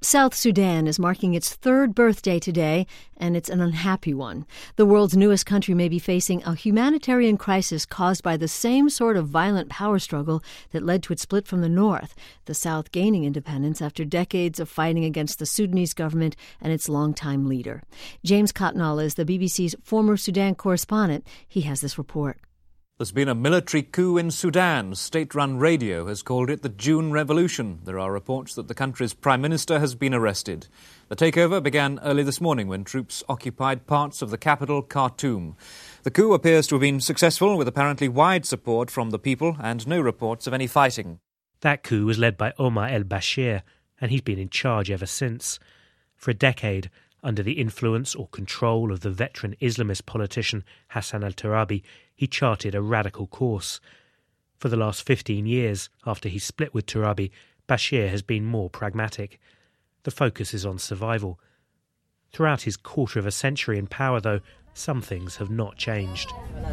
South Sudan is marking its third birthday today, and it's an unhappy one. The world's newest country may be facing a humanitarian crisis caused by the same sort of violent power struggle that led to its split from the north, the South gaining independence after decades of fighting against the Sudanese government and its longtime leader. James Cotnall is the BBC's former Sudan correspondent. He has this report. There's been a military coup in Sudan. State-run radio has called it the June Revolution. There are reports that the country's prime minister has been arrested. The takeover began early this morning when troops occupied parts of the capital, Khartoum. The coup appears to have been successful, with apparently wide support from the people and no reports of any fighting. That coup was led by Omar el-Bashir, and he's been in charge ever since. For a decade, under the influence or control of the veteran Islamist politician Hassan al-Turabi, he charted a radical course. For the last 15 years, after he split with Turabi, Bashir has been more pragmatic. The focus is on survival. Throughout his quarter of a century in power, though, some things have not changed.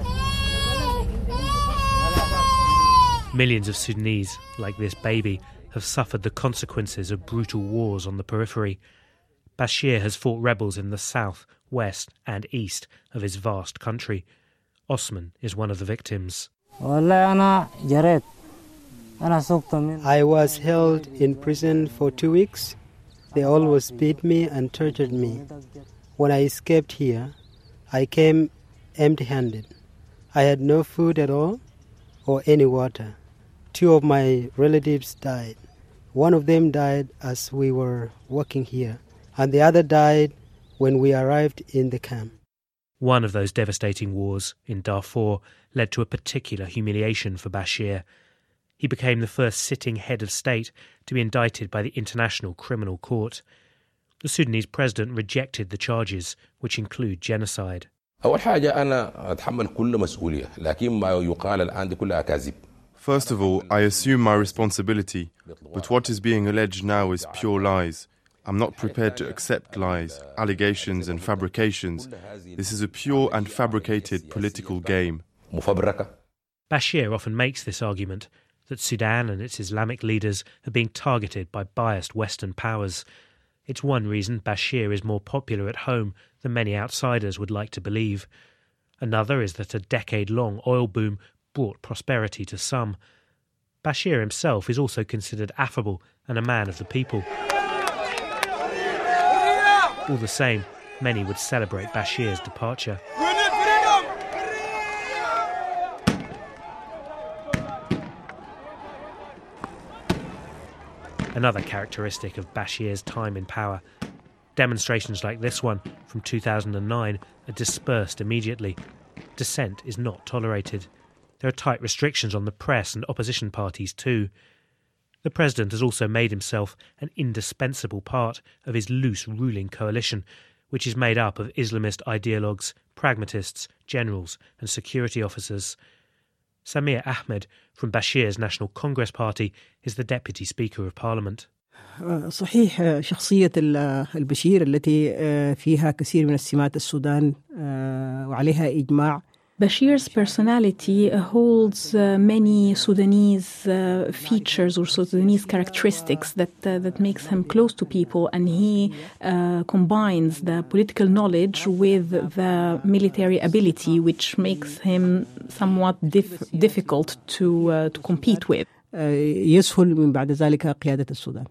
Millions of Sudanese, like this baby, have suffered the consequences of brutal wars on the periphery. Bashir has fought rebels in the south, west and east of his vast country. Osman is one of the victims. I was held in prison for 2 weeks. They always beat me and tortured me. When I escaped here, I came empty-handed. I had no food at all or any water. 2 of my relatives died. One of them died as we were working here, and the other died when we arrived in the camp. One of those devastating wars in Darfur led to a particular humiliation for Bashir. He became the first sitting head of state to be indicted by the International Criminal Court. The Sudanese president rejected the charges, which include genocide. First of all, I assume my responsibility, but what is being alleged now is pure lies. I'm not prepared to accept lies, allegations and fabrications. This is a pure and fabricated political game. Bashir often makes this argument that Sudan and its Islamic leaders are being targeted by biased Western powers. It's one reason Bashir is more popular at home than many outsiders would like to believe. Another is that a decade-long oil boom brought prosperity to some. Bashir himself is also considered affable and a man of the people. All the same, many would celebrate Bashir's departure. Another characteristic of Bashir's time in power. Demonstrations like this one from 2009 are dispersed immediately. Dissent is not tolerated. There are tight restrictions on the press and opposition parties too. The president has also made himself an indispensable part of his loose ruling coalition, which is made up of Islamist ideologues, pragmatists, generals and security officers. Samir Ahmed from Bashir's National Congress Party is the Deputy Speaker of Parliament. صحيح شخصية البشير التي فيها كثير من السمات السودان وعليها إجماع. Bashir's personality holds many Sudanese features or Sudanese characteristics that makes him close to people, and he combines the political knowledge with the military ability, which makes him somewhat difficult to compete with. يسهل من بعد ذلك قيادة السودان.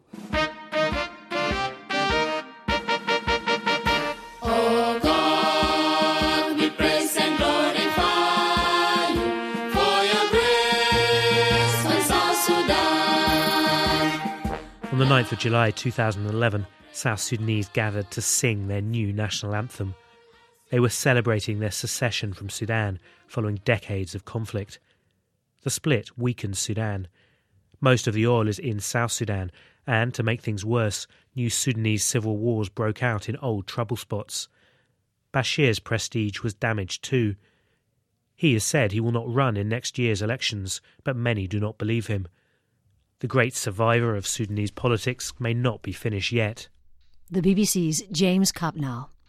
On the 9th of July 2011, South Sudanese gathered to sing their new national anthem. They were celebrating their secession from Sudan following decades of conflict. The split weakened Sudan. Most of the oil is in South Sudan, and to make things worse, new Sudanese civil wars broke out in old trouble spots. Bashir's prestige was damaged too. He has said he will not run in next year's elections, but many do not believe him. The great survivor of Sudanese politics may not be finished yet. The BBC's James Cotnall.